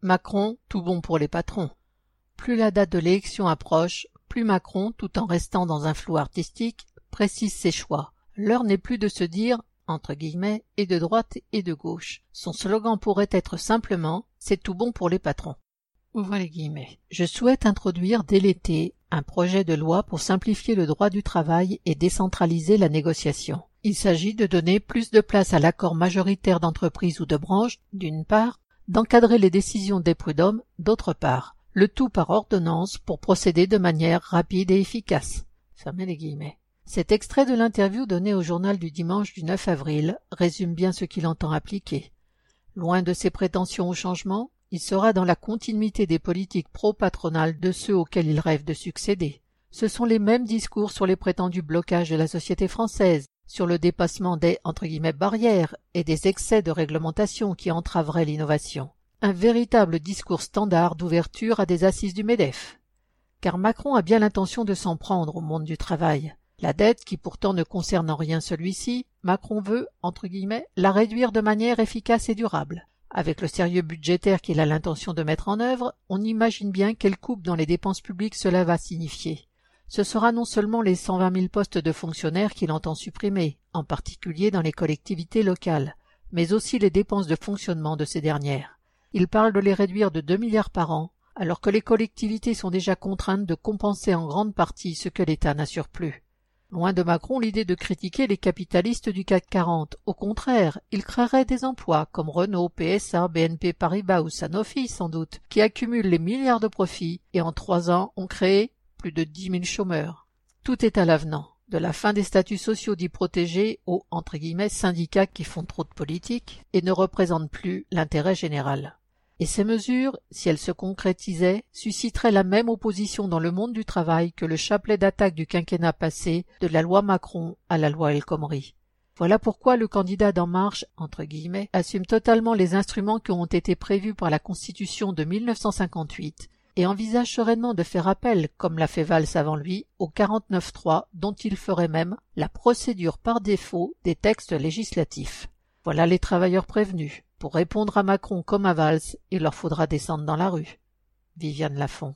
Macron, tout bon pour les patrons. Plus la date de l'élection approche, plus Macron, tout en restant dans un flou artistique, précise ses choix. L'heure n'est plus de se dire, entre guillemets, et de droite et de gauche. Son slogan pourrait être simplement « C'est tout bon pour les patrons ». Ouvrez les guillemets. Je souhaite introduire dès l'été un projet de loi pour simplifier le droit du travail et décentraliser la négociation. Il s'agit de donner plus de place à l'accord majoritaire d'entreprise ou de branche, d'une part, d'encadrer les décisions des prud'hommes, d'autre part, le tout par ordonnance pour procéder de manière rapide et efficace. Fermez les guillemets. Cet extrait de l'interview donnée au journal du dimanche du 9 avril résume bien ce qu'il entend appliquer. Loin de ses prétentions au changement, il sera dans la continuité des politiques pro-patronales de ceux auxquels il rêve de succéder. Ce sont les mêmes discours sur les prétendus blocages de la société française, sur le dépassement des « barrières » et des excès de réglementation qui entraveraient l'innovation. Un véritable discours standard d'ouverture à des assises du MEDEF. Car Macron a bien l'intention de s'en prendre au monde du travail. La dette, qui pourtant ne concerne en rien celui-ci, Macron veut, entre guillemets, la réduire de manière efficace et durable. Avec le sérieux budgétaire qu'il a l'intention de mettre en œuvre, on imagine bien quelle coupe dans les dépenses publiques cela va signifier. Ce sera non seulement les 120 000 postes de fonctionnaires qu'il entend supprimer, en particulier dans les collectivités locales, mais aussi les dépenses de fonctionnement de ces dernières. Il parle de les réduire de 2 milliards par an, alors que les collectivités sont déjà contraintes de compenser en grande partie ce que l'État n'assure plus. Loin de Macron l'idée de critiquer les capitalistes du CAC 40. Au contraire, il créerait des emplois comme Renault, PSA, BNP Paribas ou Sanofi sans doute, qui accumulent les milliards de profits et en 3 ans ont créé plus de 10 000 chômeurs. Tout est à l'avenant, de la fin des statuts sociaux dits protégés aux « syndicats qui font trop de politique » et ne représentent plus l'intérêt général. Et ces mesures, si elles se concrétisaient, susciteraient la même opposition dans le monde du travail que le chapelet d'attaque du quinquennat passé, de la loi Macron à la loi El Khomri. Voilà pourquoi le candidat d'En Marche, entre guillemets, assume totalement les instruments qui ont été prévus par la Constitution de 1958 et envisage sereinement de faire appel, comme l'a fait Valls avant lui, au 49.3 dont il ferait même la procédure par défaut des textes législatifs. Voilà les travailleurs prévenus. Pour répondre à Macron comme à Valls, il leur faudra descendre dans la rue. Viviane Lafont.